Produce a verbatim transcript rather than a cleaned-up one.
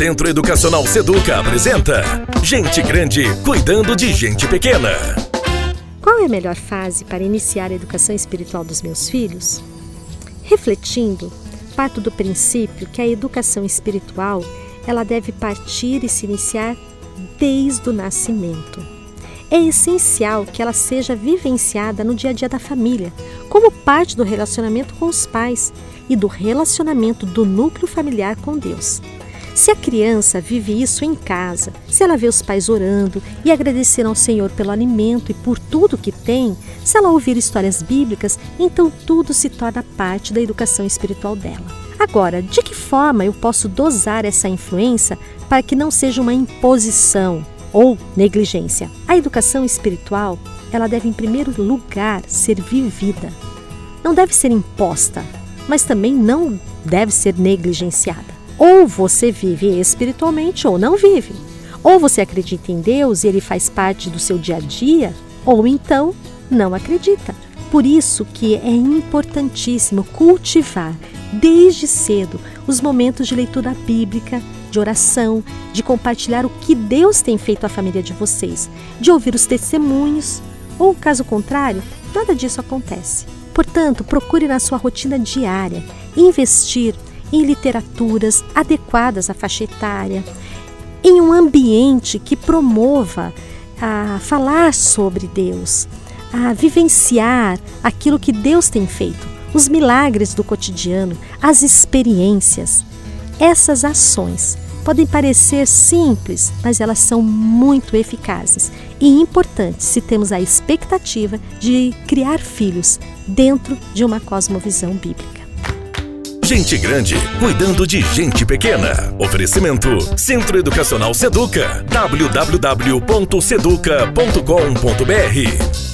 Centro Educacional Seduca apresenta Gente Grande cuidando de gente pequena. Qual é a melhor fase para iniciar a educação espiritual dos meus filhos? Refletindo, parto do princípio que a educação espiritual ela deve partir e se iniciar desde o nascimento. É essencial que ela seja vivenciada no dia a dia da família, como parte do relacionamento com os pais e do relacionamento do núcleo familiar com Deus. Se a criança vive isso em casa, se ela vê os pais orando e agradecendo ao Senhor pelo alimento e por tudo que tem, se ela ouvir histórias bíblicas, então tudo se torna parte da educação espiritual dela. Agora, de que forma eu posso dosar essa influência para que não seja uma imposição ou negligência? A educação espiritual, ela deve em primeiro lugar ser vivida. Não deve ser imposta, mas também não deve ser negligenciada. Ou você vive espiritualmente ou não vive. Ou você acredita em Deus e Ele faz parte do seu dia a dia, ou então não acredita. Por isso que é importantíssimo cultivar desde cedo os momentos de leitura bíblica, de oração, de compartilhar o que Deus tem feito à família de vocês, de ouvir os testemunhos, ou caso contrário, nada disso acontece. Portanto, procure na sua rotina diária investir em literaturas adequadas à faixa etária, em um ambiente que promova a falar sobre Deus, a vivenciar aquilo que Deus tem feito, os milagres do cotidiano, as experiências. Essas ações podem parecer simples, mas elas são muito eficazes e importantes se temos a expectativa de criar filhos dentro de uma cosmovisão bíblica. Gente Grande cuidando de gente pequena. Oferecimento Centro Educacional Seduca. w w w ponto seduca ponto com ponto b r